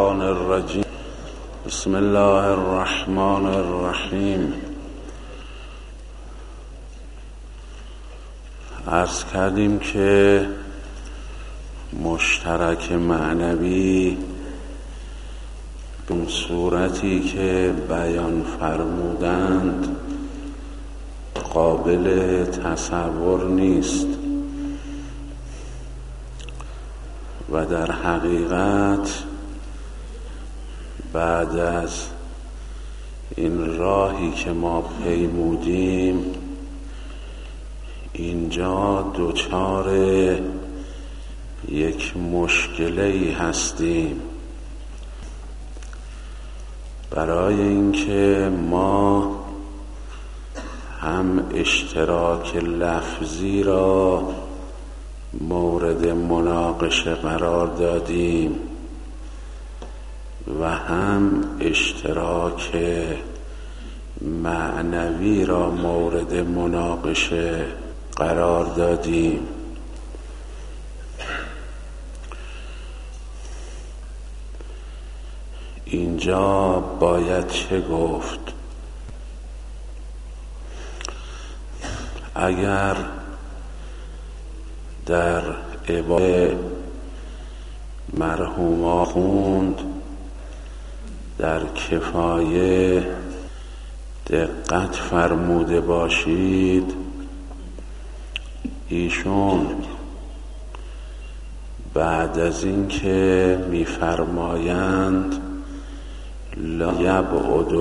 الشیطان الرجیم. بسم الله الرحمن الرحیم. عرض کردیم که مشترک معنوی به صورتی که بیان فرمودند قابل تصور نیست و در حقیقت بعد از این راهی که ما پیمودیم اینجا دچار یک مشکلی هستیم، برای اینکه ما هم اشتراک لفظی را مورد مناقشه قرار دادیم و هم اشتراک معنوی را مورد مناقشه قرار دادیم. اینجا باید چه گفت؟ اگر در عبارت مرحوم آخوند در کفایه دقت فرموده باشید، ایشون بعد از این که می‌فرمایند لا یبعد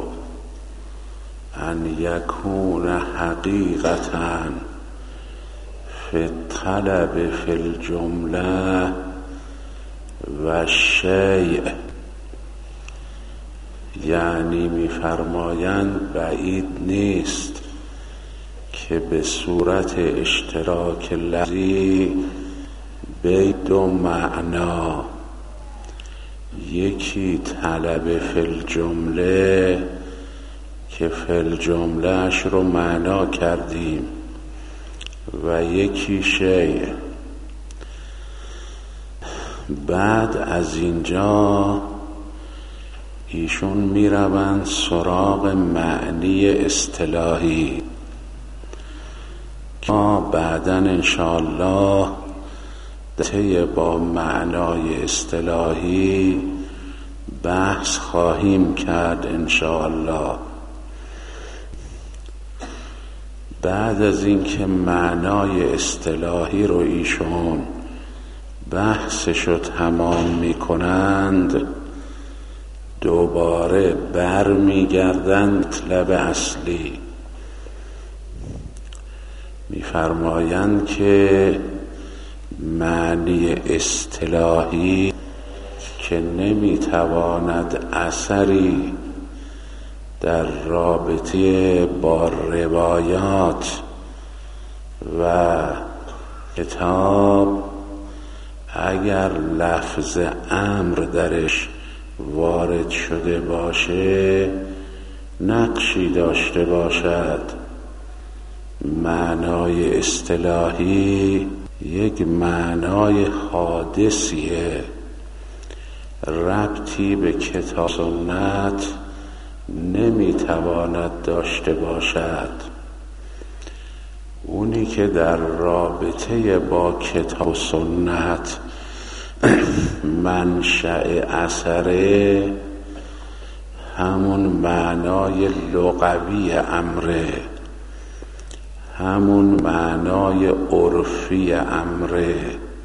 ان یکون حقیقتاً فی الطلب فی الجمله و شیء، یعنی می‌فرمایند بعید نیست که به صورت اشتراک لفظی بین دو معنا، یکی طلب فی الجمله که فی الجمله اش رو معنا کردیم و یکی شیء. بعد از اینجا ایشون میروند سراغ معنی اصطلاحی که ما بعداً انشاءالله با معنای اصطلاحی بحث خواهیم کرد انشاءالله. بعد از اینکه معنای اصطلاحی رو ایشون بحثشو تمام میکنند دوباره برمیگردند مطلب اصلی، میفرمایند که معنی اصطلاحی که نمیتواند اثری در رابطه با روایات و کتاب اگر لفظ امر درش وارد شده باشه نقشی داشته باشد. معنای اصطلاحی یک معنای حادثیه، ربطی به کتاب سنت نمیتواند داشته باشد. اونی که در رابطه با کتاب سنت منشأ اثره همون معنای لغوی امره، همون معنای عرفی امره،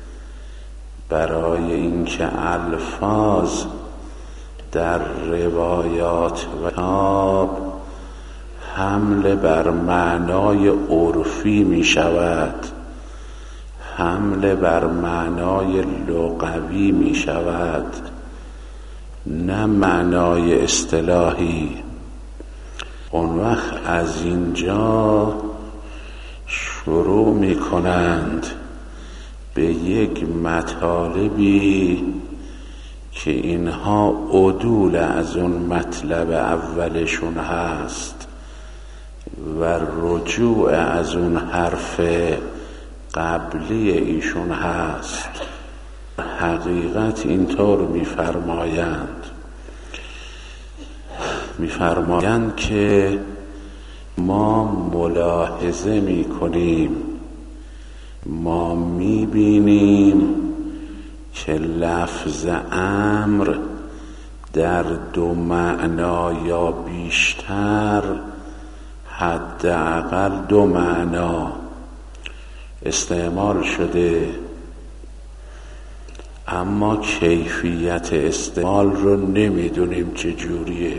برای اینکه الفاظ در روایات و کتاب حمل بر معنای عرفی می شود، حمل بر معنای لغوی می شود، نه معنای اصطلاحی. اون وقت از اینجا شروع می کنند به یک مطالبی که اینها عدول از اون مطلب اولشون هست و رجوع از اون حرف قبلی ایشون هست. حقیقت اینطور میفرمایند که ما ملاحظه میکنیم، ما میبینیم که لفظ امر در دو معنا یا بیشتر، حداقل دو معنا استعمال شده، اما کیفیت استعمال رو نمیدونیم چجوریه.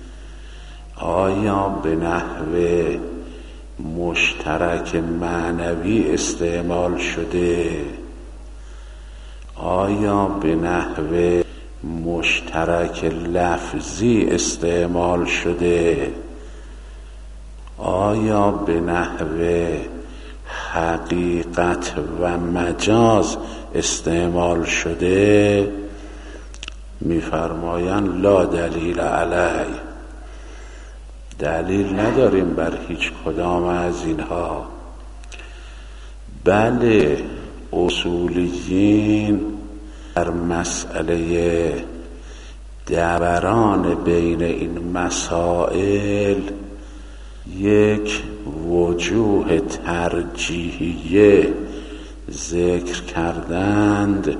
آیا به نحو مشترک معنوی استعمال شده؟ آیا به نحو مشترک لفظی استعمال شده؟ آیا به نحو حقیقت و مجاز استعمال شده؟ میفرمایند لا دلیل علی، دلیل نداریم بر هیچ کدام از اینها. بله، اصولیین در مسئله دوران بین این مسائل یک وجوه ترجیحیه ذکر کردند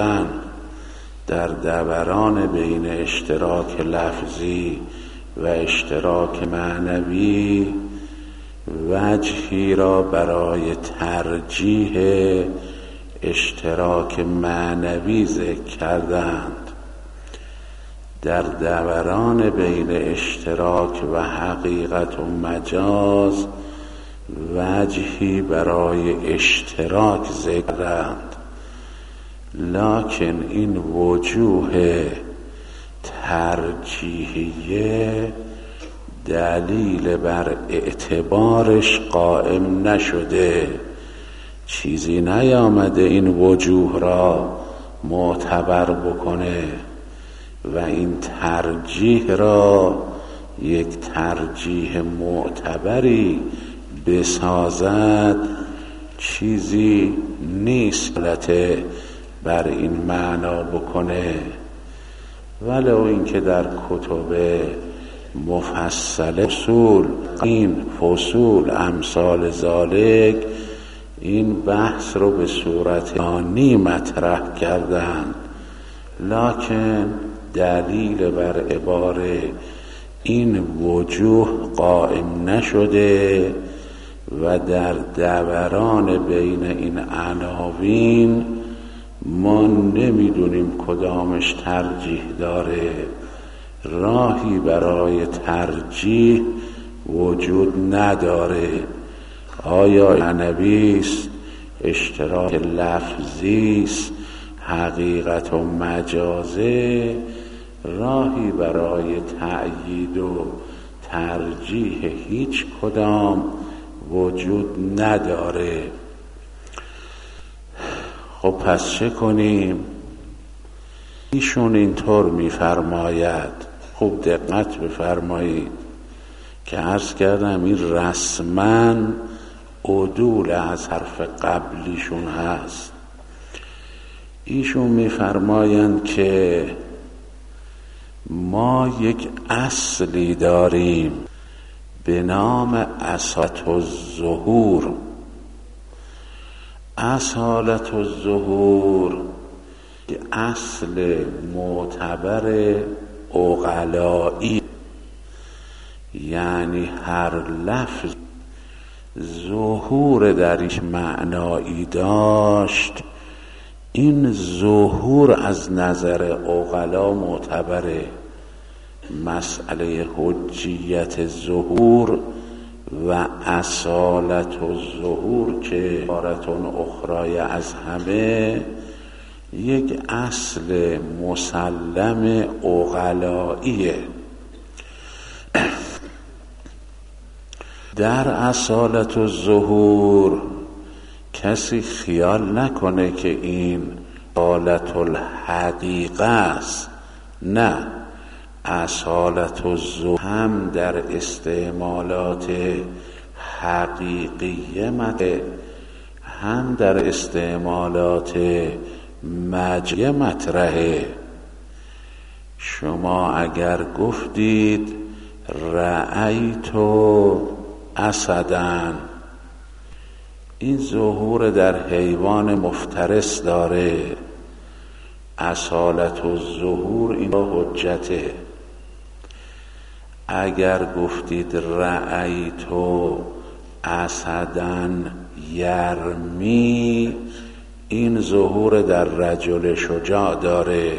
در دوران بین اشتراک لفظی و اشتراک معنوی، وجهی را برای ترجیح اشتراک معنوی ذکر کردند. در دوران بین اشتراک و حقیقت و مجاز وجهی برای اشتراک ذکر کردند، لکن این وجوه ترجیحیه دلیل بر اعتبارش قائم نشده، چیزی نیامده این وجوه را معتبر بکنه و این ترجیح را یک ترجیح معتبری بسازد، چیزی نیست البته بر این معنا بکنه. ولو اینکه در کتب مفصل این فصول امثال ذالک این بحث رو به صورت آنی مطرح کردند، لکن دلیل بر عباره این وجوه قائم نشده و در دوران بین این عناوین ما نمیدونیم کدامش ترجیح داره. راهی برای ترجیح وجود نداره. آیا معنوی است، اشتراک لفظی است، حقیقت و مجازه؟ راهی برای تأیید و ترجیح هیچ کدام وجود نداره. خب پس چه کنیم؟ ایشون اینطور میفرماید، خوب دقت بفرمایید که عرض کردم این رسما عدول از حرف قبلیشون هست. ایشون میفرمایند که ما یک اصلی داریم به نام اصالت الظهور. اصالت الظهور اصل معتبر عقلایی، یعنی هر لفظ ظهور درش معنایی داشت، این ظهور از نظر عقلا معتبره. مسئله حجیت ظهور و اصالت الظهور که عبارتون اخرای از همه، یک اصل مسلم عقلاییه. در اصالت الظهور کسی خیال نکنه که این اصالت الحقیقه است. نه، اصالت الظهور هم در استعمالات حقیقیه هم در استعمالات مجیه مطرحه. شما اگر گفتید رأیت اسدن، این ظهور در حیوان مفترس داره، اصالت و ظهور این حجته. اگر گفتید رأیت اسدن یرمی، این ظهور در رجل شجاع داره.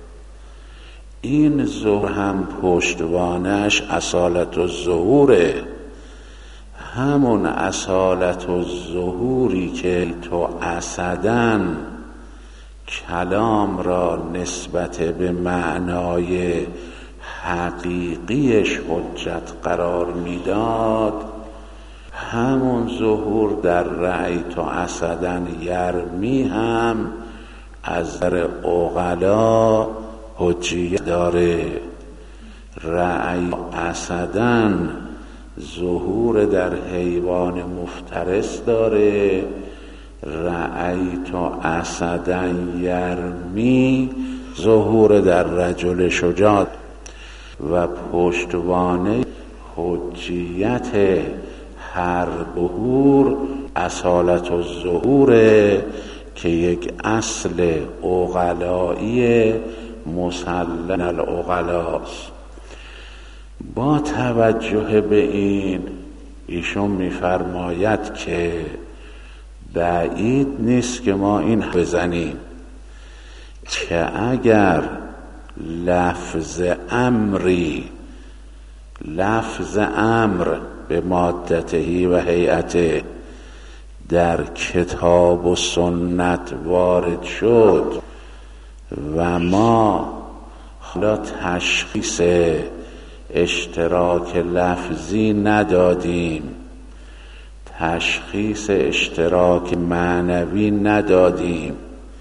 این ظهور هم پشتوانش اصالت و ظهوره، همون اصالت و ظهوری که تو اسدن کلام را نسبت به معنای حقیقیش حجت قرار میداد، همون ظهور در رأیت اسدن یرمی هم از در عقلا حجیت داره. رأی اسدن ظهور در حیوان مفترس داره، رأیت اسدن یرمی ظهور در رجل شجاع و پشتوانه حجیت هر ظهور اصالت و ظهوره که یک اصل عقلایی مسلم العقلاست. با توجه به این ایشون میفرماید که بعید نیست که ما این بزنیم که اگر لفظ امر به مادته و هیئته در کتاب و سنت وارد شد و ما حالا تشخیص اشتراک لفظی ندادیم، تشخیص اشتراک معنوی ندادیم،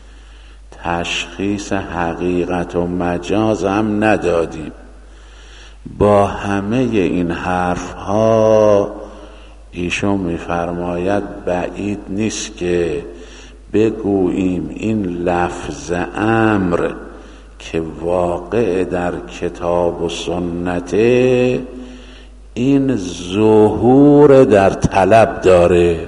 تشخیص حقیقت و مجاز هم ندادیم، با همه این حرف ها ایشون میفرماید بعید نیست که بگوییم این لفظ امر که واقع در کتاب و سنته این ظهور در طلب داره.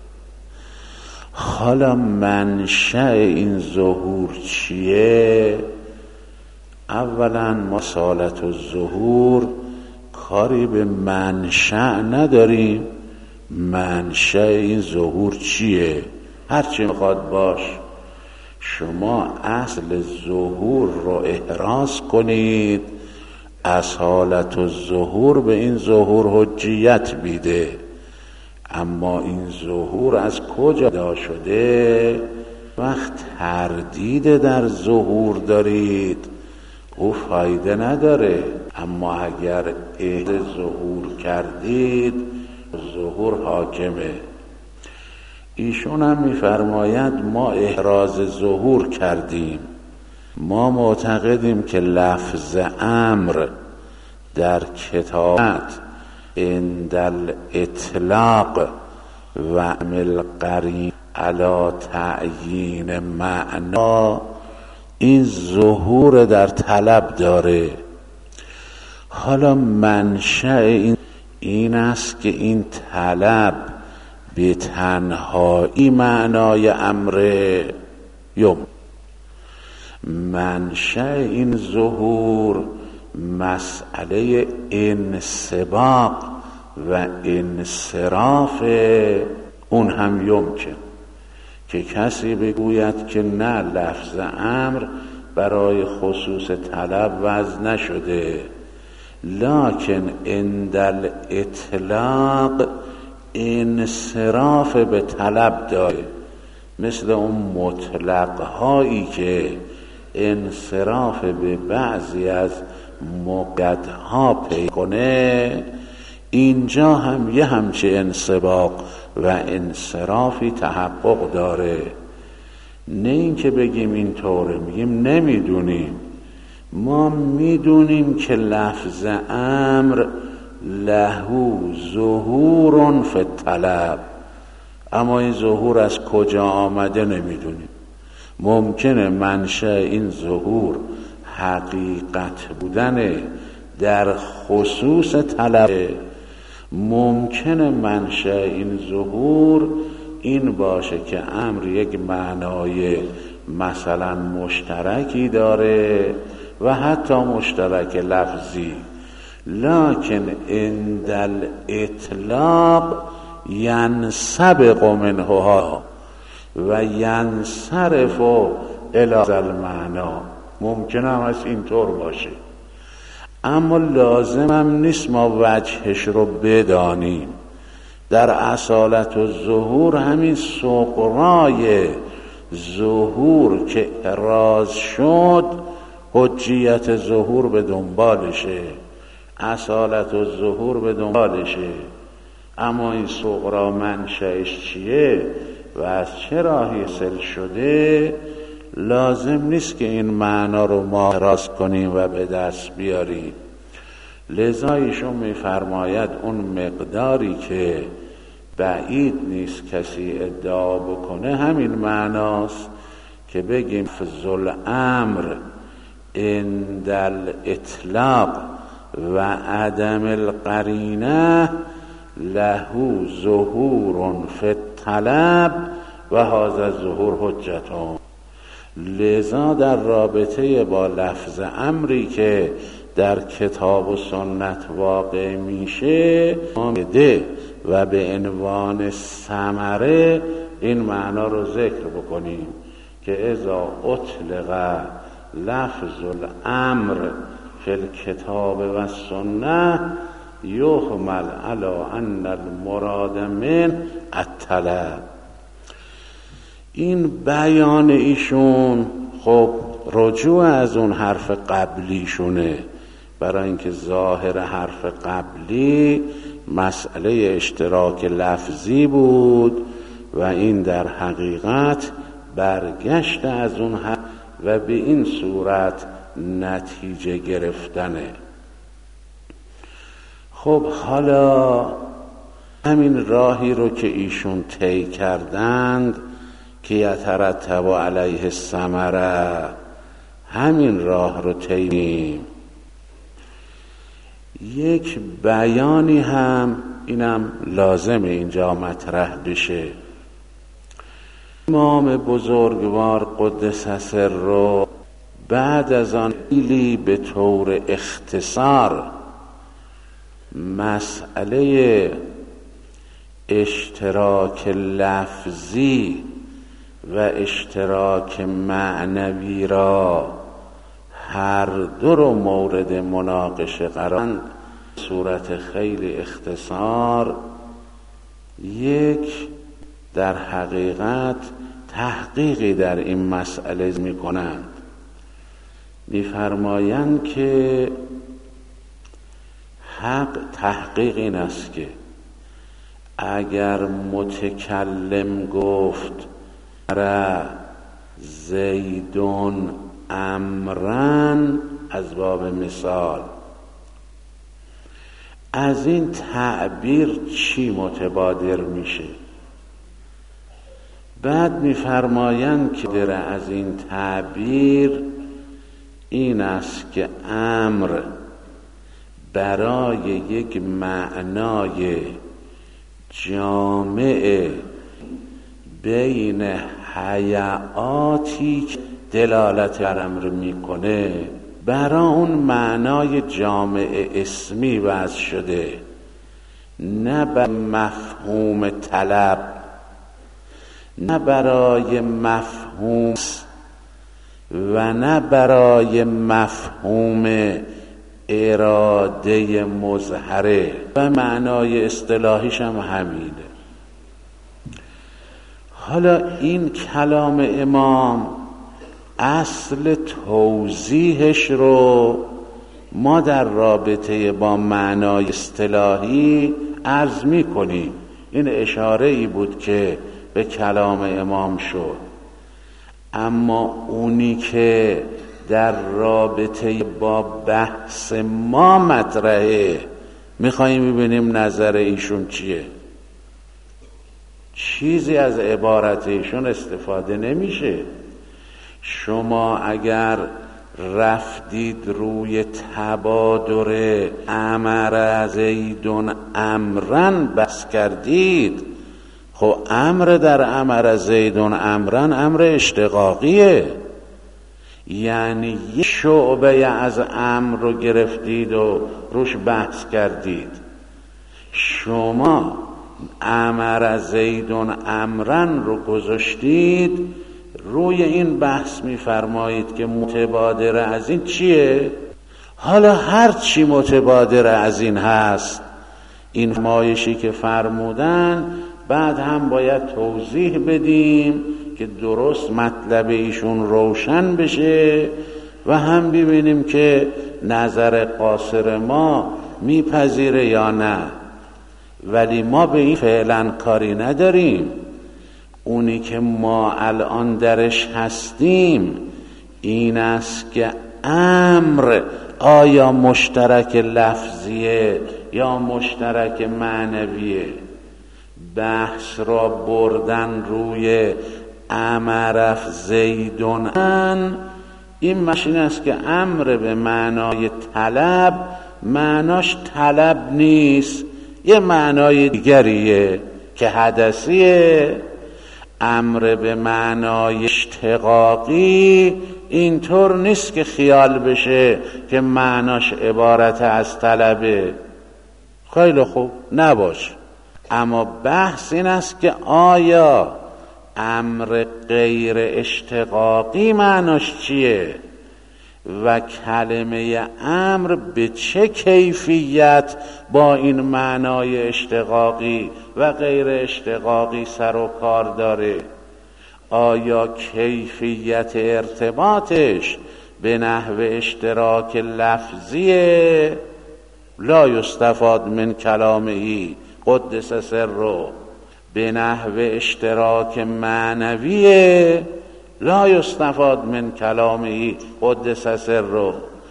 حالا منشأ این ظهور چیه؟ اولا مسالت و ظهور کاری به منشأ نداریم. منشأ این ظهور چیه؟ هرچی میخواد باش، شما اصل ظهور رو احراز کنید، اصالت و ظهور به این ظهور حجیت بیده. اما این ظهور از کجا پیدا شده؟ وقت تردید در ظهور دارید او فایده نداره، اما اگر ظهور کردید ظهور حاکمه. ایشون هم میفرماید ما احراز ظهور کردیم، ما معتقدیم که لفظ امر در کتابت عند الاطلاق و عمل قرین علی تعیین معنا این ظهور در طلب داره. حالا منشأ این است که این طلب به تنهایی معنای امر منشأ این ظهور مسئله انسباق و انصراف اون هم یمکن که کسی بگوید که نه لفظ امر برای خصوص طلب وضع نشده، لکن عند الاطلاق انصراف به طلب داره، مثل اون مطلق هایی که انصراف به بعضی از موقعیت ها پیدا کنه، اینجا هم یه همچه انصباق و انصرافی تحقق داره. نه اینکه بگیم اینطوره، میگیم نمیدونیم. ما میدونیم که لفظ امر لهو ظهور فی الطلب، اما این ظهور از کجا آمده نمیدونیم. ممکنه منشأ این ظهور حقیقت بودن در خصوص طلب، ممکنه منشأ این ظهور این باشه که امر یک معنای مثلا مشترکی داره و حتی مشترک لفظی، لکن عند الاطلاق ینسبق منها و ینصرف الی المعنا. ممکنه هم از اینطور باشه، اما لازم هم نیست ما وجهش رو بدانیم. در اصالت و ظهور همین سغرای ظهور که احراز شد حجیت ظهور به دنبالشه، اصالت و ظهور به دنبالشه. اما این سغرا منشأش چیه و از چه راهی حاصل شده لازم نیست که این معنا رو ما احراز کنیم و به دست بیاریم. لذا ایشون میفرماید اون مقداری که بعید نیست کسی ادعا بکنه همین معناست که بگیم فضل امر عند الاطلاق و عدم القرینه له ظهور فی الطلب و هذا ظهور حجتون. لذا در رابطه با لفظ امری که در کتاب و سنت واقع میشه و به عنوان ثمره این معنا رو ذکر بکنیم که اذا اطلق لفظ الامر فی الکتاب و سنت یحمل علی ان المراد من الطلب. این بیان ایشون خب رجوع از اون حرف قبلیشونه، برای اینکه ظاهر حرف قبلی مسئله اشتراک لفظی بود و این در حقیقت برگشت از اون حرف و به این صورت نتیجه گرفتنه. خب حالا همین راهی رو که ایشون طی کردند که یترتب علیه الثمره، همین راه رو طی. یک بیانی هم اینم لازمه اینجا مطرح بشه. امام بزرگوار قدس سره بعد از آن خیلی به طور اختصار مسئله اشتراک لفظی و اشتراک معنوی را هر دو رو مورد مناقشه قرار دادند. صورت خیلی اختصار یک در حقیقت تحقیقی در این مسئله می‌کنند. می‌فرمایند که حق تحقیق این است که اگر متکلم گفت را زیدون امرن از باب مثال، از این تعبیر چی متبادر میشه؟ بعد میفرمایند که در از این تعبیر این است که امر برای یک معنای جامع بین حیاتی که دلالت بر امر میکنه برای اون معنای جامع اسمی وضع شده، نه به مفهوم طلب، نه برای مفهوم و نه برای مفهوم اراده مظهره و معنای اصطلاحیش هم همینه. حالا این کلام امام اصل توضیحش رو ما در رابطه با معنای اصطلاحی عرض می کنیم. این اشاره ای بود که به کلام امام شد، اما اونی که در رابطه با بحث ما مطرحه میخواییم ببینیم نظر ایشون چیه. چیزی از عبارت ایشون استفاده نمیشه. شما اگر رفتید روی تبادر امر زیدون امرن بس کردید، خب امر در امر زیدون امرن امر اشتقاقیه، یعنی یه شعبه از امر رو گرفتید و روش بحث کردید. شما امر زیدون امرن رو گذاشتید روی این بحث می‌فرمایید که متبادر از این چیه؟ حالا هر چی متبادر از این هست، این فرمایشی که فرمودن بعد هم باید توضیح بدیم که درست مطلب ایشون روشن بشه و هم ببینیم که نظر قاصر ما میپذیره یا نه. ولی ما به این فعلا کاری نداریم. اونی که ما الان درش هستیم این است که امر آیا مشترک لفظیه یا مشترک معنویه. بحث را بردن روی امرف زیدون این مشین است که امر به معنای طلب معناش طلب نیست، یه معنای دیگریه که حدثیه. امر به معنای اشتقاقی اینطور نیست که خیال بشه که معناش عبارت از طلبه. خیلی خوب نباشه، اما بحث این است که آیا امر غیر اشتقاقی معناش چیه و کلمه امر به چه کیفیت با این معنای اشتقاقی و غیر اشتقاقی سر و کار داره. آیا کیفیت ارتباطش به نحو اشتراک لفظیه لا یستفاد من کلامه قدس سره، به نحو اشتراک معنویه لا یستفاد من کلامه قدس سره،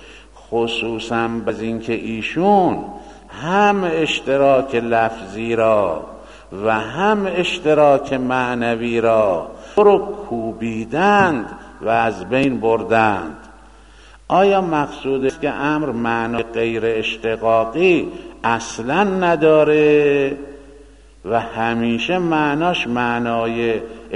خصوصا از اینکه ایشون هم اشتراک لفظی را و هم اشتراک معنوی را رو کوبیدند و از بین بردند. آیا مقصود است که امر معنای غیر اشتقاقی اصلا نداره و همیشه معناش معنای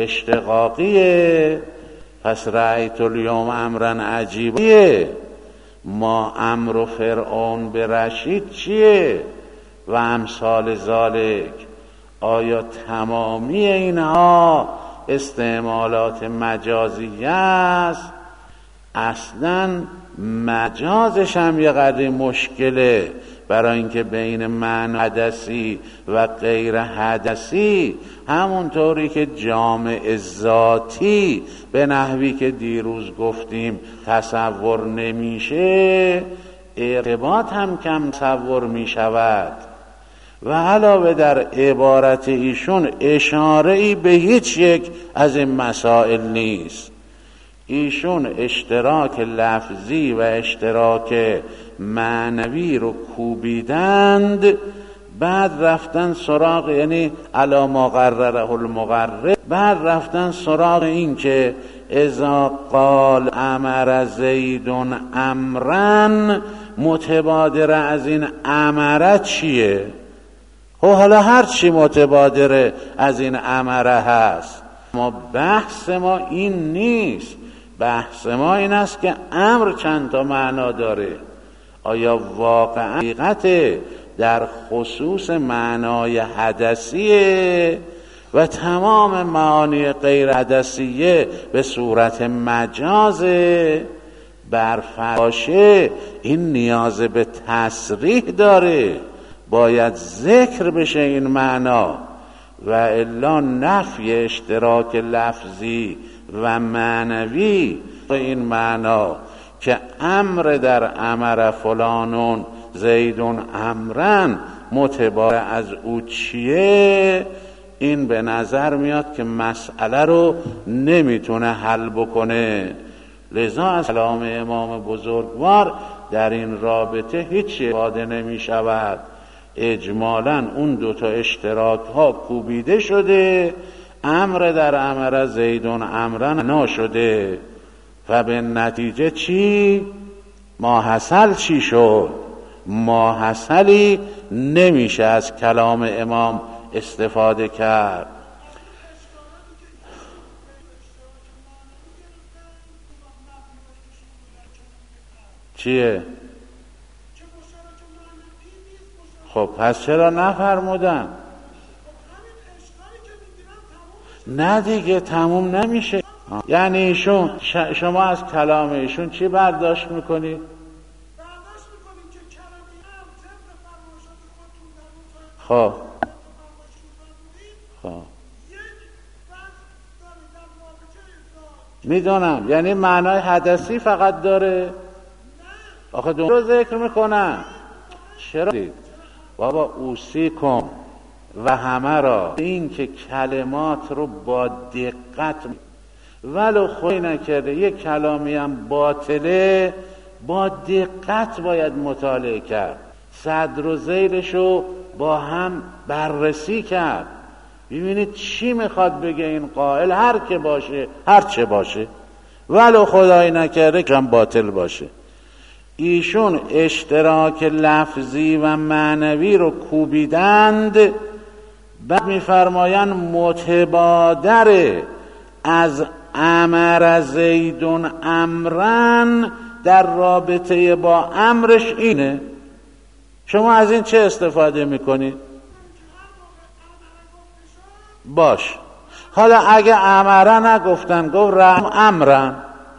اشتقاقیه؟ پس رأیت الیوم امرن عجیبیه. ما امر و فرعون به رشید چیه و امثال ذالک. آیا تمامی اینها استعمالات مجازی است؟ اصلا مجازش هم یه قدری مشکله، برای اینکه بین معنی حدثی و غیر حدثی همونطوری که جامع ذاتی به نحوی که دیروز گفتیم تصور نمیشه، ارتباط هم کم تصور میشود. و علاوه در عبارت ایشون اشاره‌ای به هیچ یک از این مسائل نیست. ایشون اشتراک لفظی و اشتراک معنوی رو کوبیدند، بعد رفتن سراغ، یعنی علی ما قرره المقرر، بعد رفتن سراغ این که اذا قال امر زیدون امرن متبادر از این امره چیه؟ حالا هر چی متبادر از این امره هست، ما بحث ما این نیست. بحث ما این است که امر چند تا معنا داره. آیا واقعا حقیقت در خصوص معنای حدثیه و تمام معانی غیر حدثیه به صورت مجازه؟ برفراشه این نیاز به تصریح داره، باید ذکر بشه این معنا، و الا نفی اشتراک لفظی و معنوی این معنا که امر در امر فلانون زیدون امرن متبادر از او چیه، این به نظر میاد که مسئله رو نمیتونه حل بکنه. لذا از کلام امام بزرگوار در این رابطه هیچ استفاده نمی شود. اجمالاً اون دوتا اشتراک ها کوبیده شده، امر در امر زیدون امرن ناشده. و به نتیجه چی؟ ماحصل چی شد؟ ماحصلی نمیشه از کلام امام استفاده کرد. چیه؟ خب پس چرا نفرمودن؟ نه دیگه تموم نمیشه. یعنی ایشون شما از کلام ایشون چی برداشت میکنید؟ خب میدونم، یعنی معنای حدثی فقط داره. آخه دو رو ذکر میکنم. چرا دید؟ بابا اوصیکم و همه را این که کلمات رو با دقت ولو خودی نکرده یک کلامی هم باطله با دقت باید مطالعه کرد، صدر و ذیلش رو با هم بررسی کرد، ببینید چی میخواد بگه این قائل، هر که باشه هر چه باشه ولو خدایی نکرده که هم باطل باشه. ایشون اشتراک لفظی و معنوی رو کوبیدند، بعد میفرمایند متبادر از امر زیدون امرن در رابطه با امرش اینه. شما از این چه استفاده میکنید؟ باش، حالا اگه امرن نگفتن گفت رحم امرن،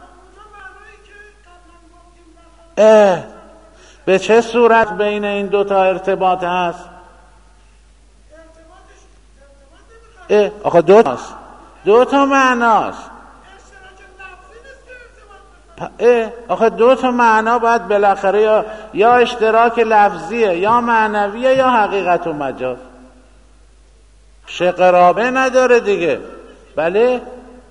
به چه صورت بین این دوتا ارتباط هست؟ آخه دو تا معناست. آخه دو تا معنا باید بالاخره یا اشتراک لفظیه یا معنویه یا حقیقت و مجاز، قرابه نداره دیگه. بله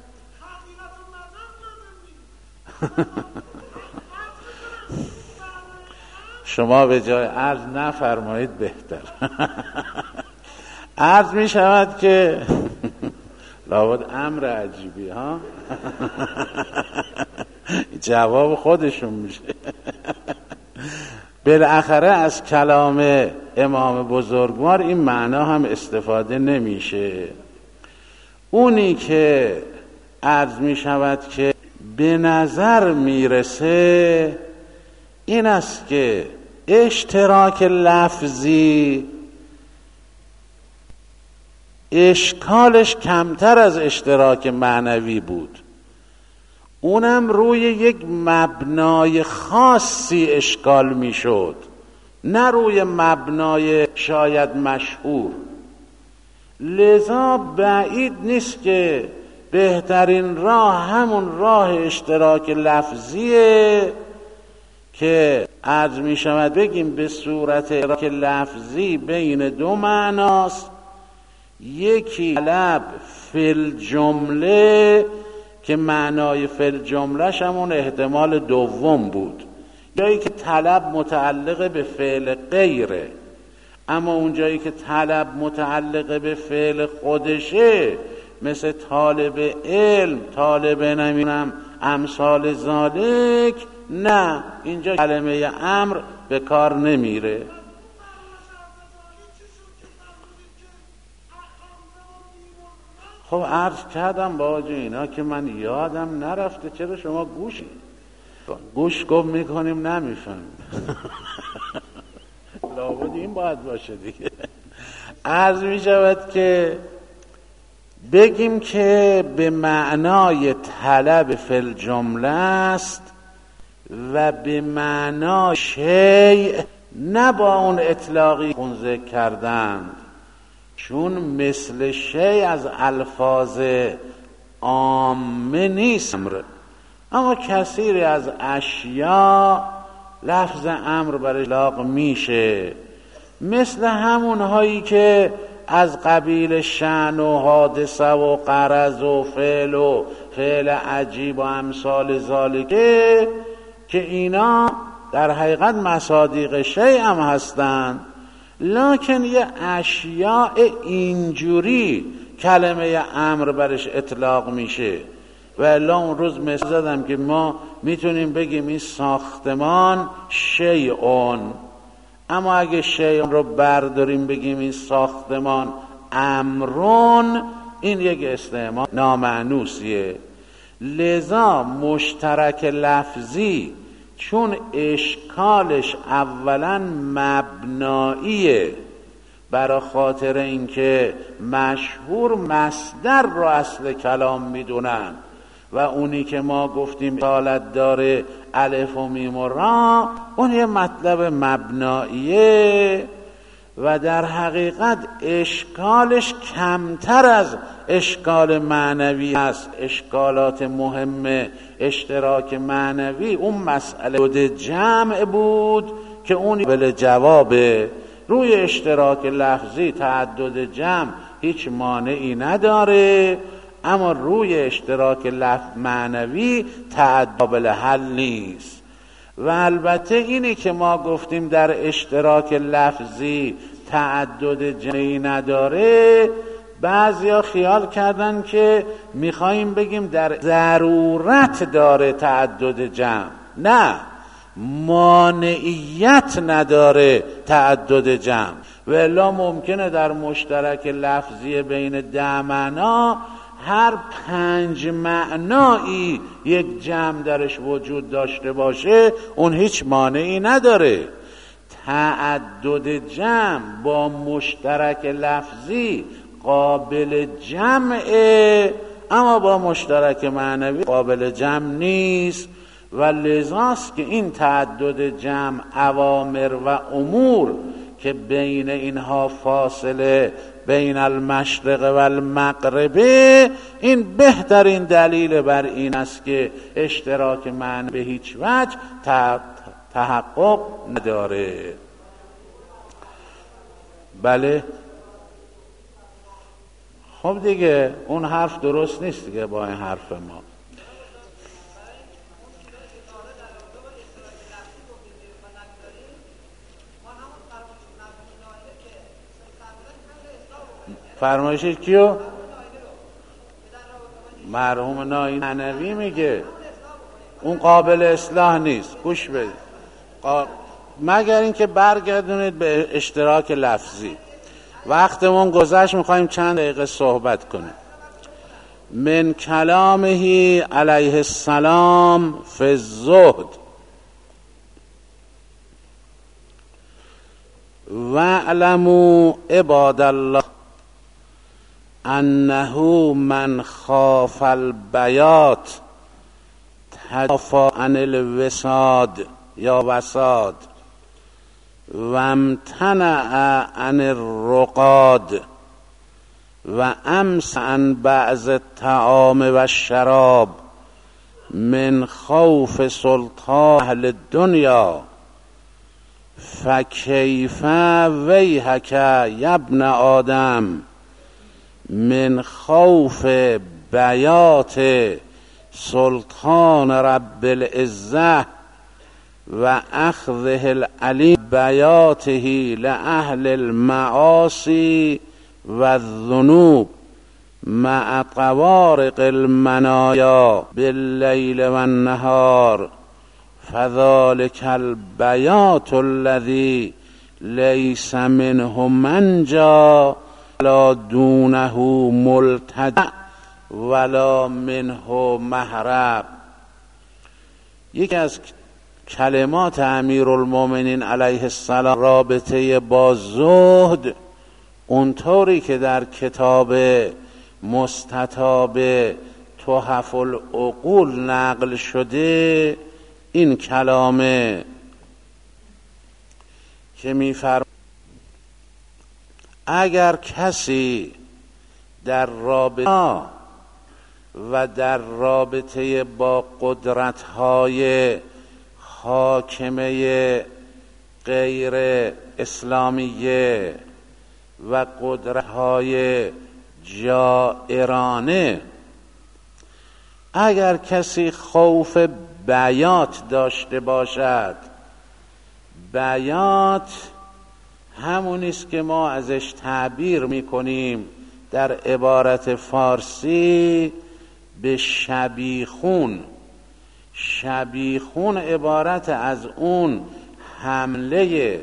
شما به جای عرض نفرمایید بهتر. عرض می شود که لابد امر عجیبی ها. جواب خودشون میشه. بالاخره از کلام امام بزرگوار این معنا هم استفاده نمیشه. اونی که عرض می شود که به نظر میرسه این است که اشتراک لفظی اشکالش کمتر از اشتراک معنوی بود، اونم روی یک مبنای خاصی اشکال میشد، نه روی مبنای شاید مشهور. لذا بعید نیست که بهترین راه همون راه اشتراک لفظیه که عرض می شود بگیم به صورت اشتراک لفظی بین دو معناست. یکی طلب فی جمله که معنای فی جملهش همون احتمال دوم بود، جایی که طلب متعلق به فعل غیره، اما اون جایی که طلب متعلق به فعل خودشه مثل طالب علم، طالب نمیدونم امثال ذالک، نه اینجا کلمه امر به کار نمیره. خب عرض کردم با اینا که من یادم نرفته، چرا شما گوش گم میکنیم نمیفهمیم. لابد این باید باشه دیگه. عرض میشود که بگیم که به معنای طلب فی الجمله است و به معنای شیء، نه با اون اطلاقی خون ذکر کردند، چون مثل شیء از الفاظ عامه نیست، اما کثیری از اشیاء لفظ امر بر اطلاق میشه، مثل همون هایی که از قبیل شأن و حادثه و غرض و فعل عجیب و امثال ذالکه که اینا در حقیقت مصادیق شیء هم هستند، لکن یه اشیاء اینجوری کلمه امر برش اطلاق میشه و الا اون روز مثال زدم که ما میتونیم بگیم این ساختمان شیئون، اما اگه شیئون رو برداریم بگیم این ساختمان امرون، این یک استعمال نامعنوسیه. لذا مشترک لفظی چون اشکالش اولا مبناییه، برای خاطر اینکه مشهور مصدر رو اصل کلام میدونن و اونی که ما گفتیم حالت داره الف و میم و را، اون یه مطلب مبناییه و در حقیقت اشکالش کمتر از اشکال معنوی است. اشکالات مهم اشتراک معنوی اون مسئله جمع بود که اون قابل جوابه. روی اشتراک لفظی تعدد جمع هیچ مانعی نداره، اما روی اشتراک لفظ معنوی تعدد قابل حل نیست. و البته اینی که ما گفتیم در اشتراک لفظی تعدد جمعی نداره، بعضیا خیال کردن که میخواییم بگیم در ضرورت داره تعدد جمع. نه، مانعیت نداره تعدد جمع. و الا ممکنه در مشترک لفظی بین 10 معنا هر 5 معنایی یک جمع درش وجود داشته باشه، اون هیچ مانعی نداره. تعدد جمع با مشترک لفظی قابل جمعه، اما با مشترک معنوی قابل جمع نیست. و لذاست که این تعدد جمع اوامر و امور که بین اینها فاصله بین المشرق و المغرب، این بهترین دلیل بر این است که اشتراک معنی به هیچ وجه تحقق نداره. بله، خب دیگه اون حرف درست نیست دیگه با این حرف ما. فرمایش کیو؟ مرحوم ناینی معنوی میگه اون قابل اصلاح نیست. گوش بدید، مگر اینکه برگردونید به اشتراک لفظی. وقتمون گذشت، میخوایم چند دقیقه صحبت کنیم. من کلامه علیه السلام فی الزهد واعلموا عباد الله انه من خاف البیات تجافی عن الوساد یا وساد و امتنع عن الرقاد و امس عن بعض الطعام و الشراب من خوف سلطان اهل الدنیا فکیف ویحک یا ابن آدم من خوف بیات سلطان رب العزة و اخذه العلیم بیاته لأهل المعاصی و الذنوب مع طوارق المنایا باللیل و النهار فذلك البیات الذي لیس منه منجا ولا دونه ملتجأ ولا منه مهرب. یکی از کلمات امیرالمومنین علیه السلام رابطه با زهد، اونطوری که در کتاب مستطاب تحف العقول نقل شده، این کلامه که می‌فرماید اگر کسی در رابطه و در رابطه با قدرت‌های حاکمه غیر اسلامیه و قدرت‌های جائرانه، اگر کسی خوف بیات داشته باشد، بیات همونیست که ما ازش تعبیر میکنیم در عبارت فارسی به شبیخون. شبیخون عبارت از اون حمله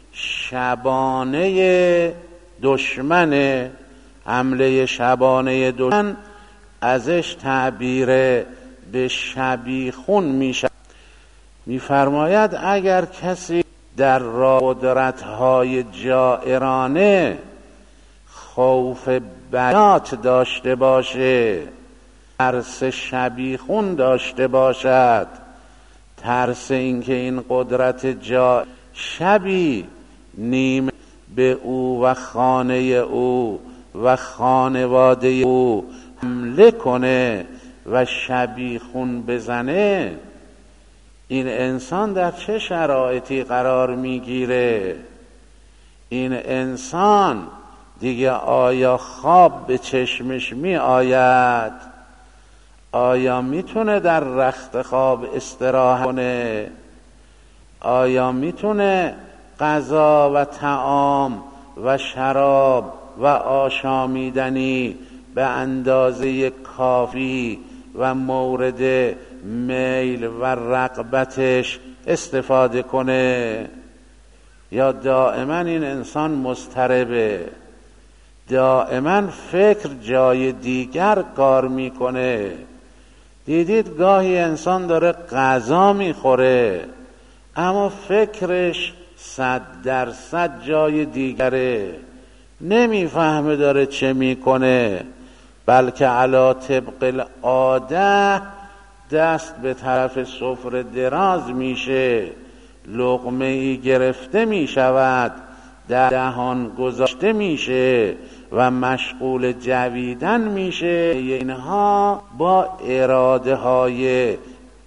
شبانه دشمن. حمله شبانه دشمن ازش تعبیر به شبیخون میشه. میفرماید اگر کسی در راه قدرت‌های جائرانه خوف بیات داشته باشه، ترس شبیخون داشته باشد، ترس اینکه این قدرت شبی نیم به او و خانه او و خانواده او حمله کنه و شبیخون بزنه، این انسان در چه شرایطی قرار میگیره؟ این انسان دیگه آیا خواب به چشمش می آید؟ آیا میتونه در رخت خواب استراحت کنه؟ آیا میتونه غذا و طعام و شراب و آشامیدنی به اندازه کافی و مورد میل و رغبتش استفاده کنه؟ یا دائما این انسان مضطربه، دائما فکر جای دیگر کار میکنه؟ دیدید گاهی انسان داره غذا میخوره اما فکرش 100% جای دیگره، نمیفهمه داره چه میکنه، بلکه علی طبق العاده دست به طرف سفره دراز میشه، لقمه ای گرفته میشود، در دهان گذاشته میشه و مشغول جویدن میشه. اینها با اراده های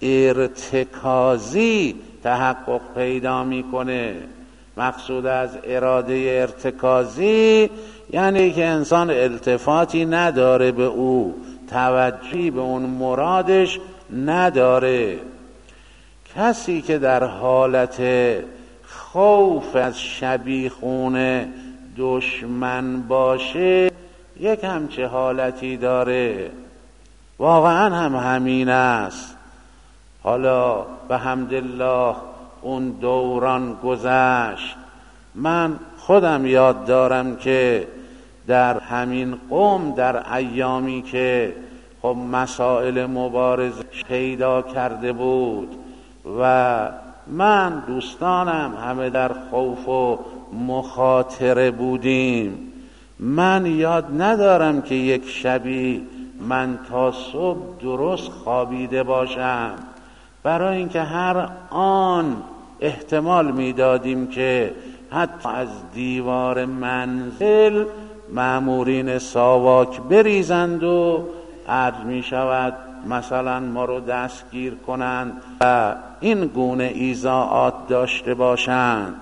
ارتکازی تحقق پیدا میکنه. مقصود از اراده ارتکازی یعنی که انسان التفاتی نداره به او، توجهی به اون مرادش نداره. کسی که در حالت خوف از شبیخون دشمن باشه یک همچه حالتی داره، واقعا هم همین است. حالا به حمدالله اون دوران گذشت. من خودم یاد دارم که در همین قوم در ایامی که خب مسائل مبارزه پیدا کرده بود و من دوستانم همه در خوف و مخاطره بودیم، من یاد ندارم که یک شبی من تا صبح درست خوابیده باشم، برای اینکه هر آن احتمال میدادیم که حتی از دیوار منزل مامورین ساواک بریزند و عرض می شود مثلا ما رو دستگیر کنند و این گونه ایذاءات داشته باشند.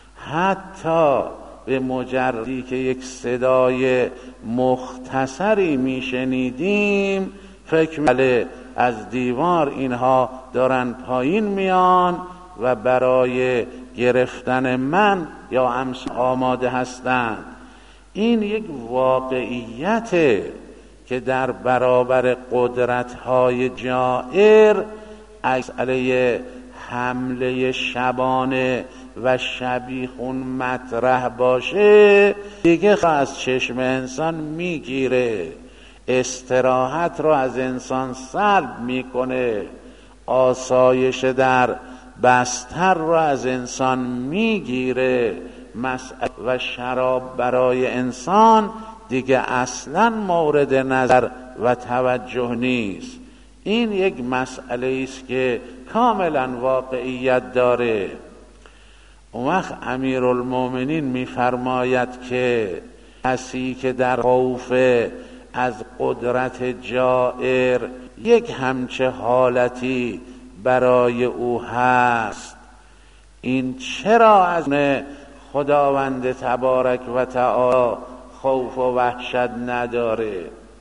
حتی به مجردی که یک صدای مختصری می شنیدیم فکر می‌کردیم از دیوار اینها دارن پایین میان و برای گرفتن من یا امثال آماده هستند. این یک واقعیته که در برابر قدرت‌های جائر مسئله حمله شبانه و شبیخون مطرح باشه دیگه از چشم انسان میگیره، استراحت رو از انسان سلب میکنه، آسایش در بستر رو از انسان میگیره، مسئله و شراب برای انسان دیگه اصلا مورد نظر و توجه نیست. این یک مسئله است که کاملا واقعیت داره. اون وقت امیرالمومنین میفرماید که کسی که در خوف از قدرت جائر یک همچه حالتی برای او هست، این چرا از خداوند تبارک و تعالی خوف و وحشت نداره؟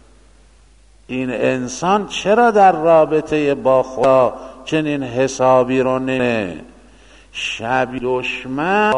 این انسان چرا در رابطه با خدا چنین حسابی رو نمی‌کنه؟ شب دشمن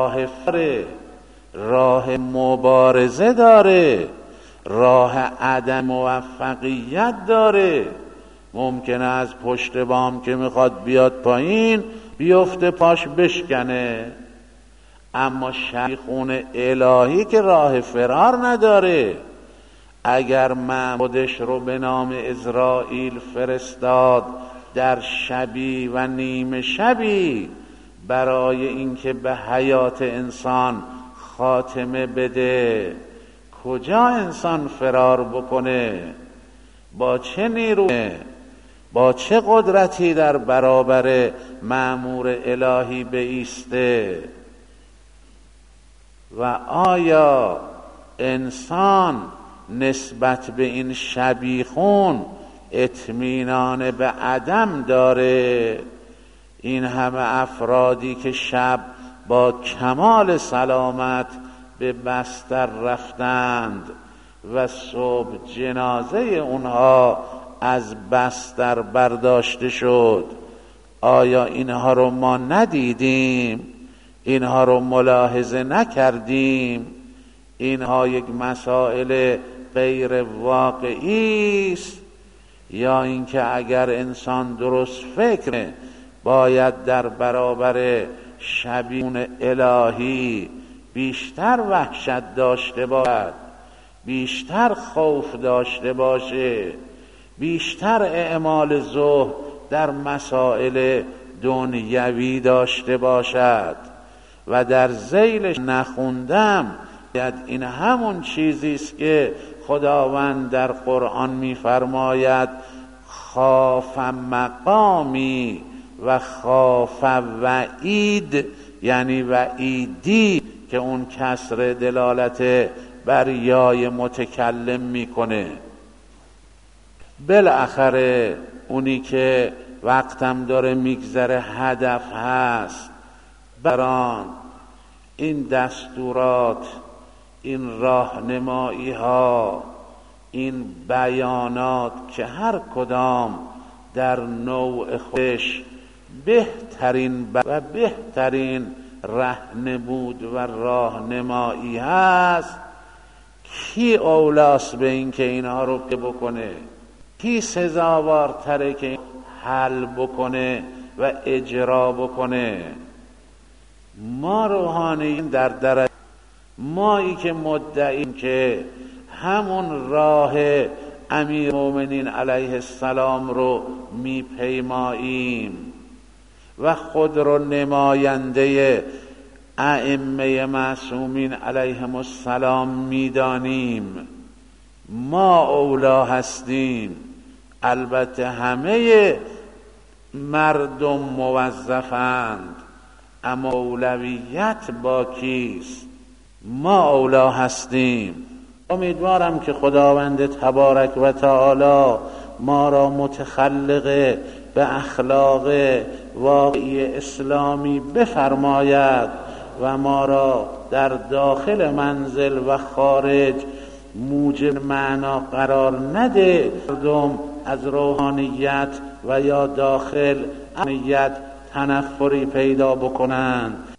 راه مبارزه داره، راه عدم موفقیت داره، ممکنه از پشت بام که میخواد بیاد پایین بیفته پاش بشکنه. اما شبیخون الهی که راه فرار نداره. اگر من خودش رو به نام عزرائیل فرستاد در شبی و نیمه شبی برای اینکه به حیات انسان خاتمه بده، کجا انسان فرار بکنه؟ با چه نیروی، با چه قدرتی در برابر مأمور الهی بایسته؟ و آیا انسان نسبت به این شبیخون اطمینان به عدم داره؟ این همه افرادی که شب با کمال سلامت به بستر رفتند و صبح جنازه اونها از بستر برداشته شد، آیا اینها رو ما ندیدیم؟ اینها رو ملاحظه نکردیم؟ اینها یک مسائل غیر واقعی است؟ یا اینکه اگر انسان درست فکر باید در برابر شبیون الهی بیشتر وحشت داشته باشد، بیشتر خوف داشته باشه، بیشتر اعمال زهد در مسائل دنیوی داشته باشد. و در ذیلش نخوندم، این همون چیزی است که خداوند در قرآن می‌فرماید خاف مقامی و خاف وعید، یعنی وعیدی که اون کسر دلالت بر یای متکلم میکنه. بالاخره اونی که وقتم داره میگذره هدف هست بران این دستورات، این راهنمایی ها، این بیانات که هر کدام در نوع خودش بهترین و بهترین رهنمود و راهنمایی هست، کی اولاست به این که اینها رو بکنه؟ کی سزاوارتره که حل بکنه و اجرا بکنه؟ ما روحانیین در درجه، مایی که مدعیم که همون راه امیرالمومنین علیه السلام رو میپیماییم و خود رو نماینده ائمه معصومین علیهم السلام میدانیم، ما اولا هستیم. البته همه مردم موظفند، اما اولویت با کیست؟ ما اولا هستیم. امیدوارم که خداوند تبارک و تعالی ما را متخلق به اخلاق واقعی اسلامی بفرماید و ما را در داخل منزل و خارج موجب معنا قرار نده. مردم از روحانیت و یا داخل امنیت تنفری پیدا بکنند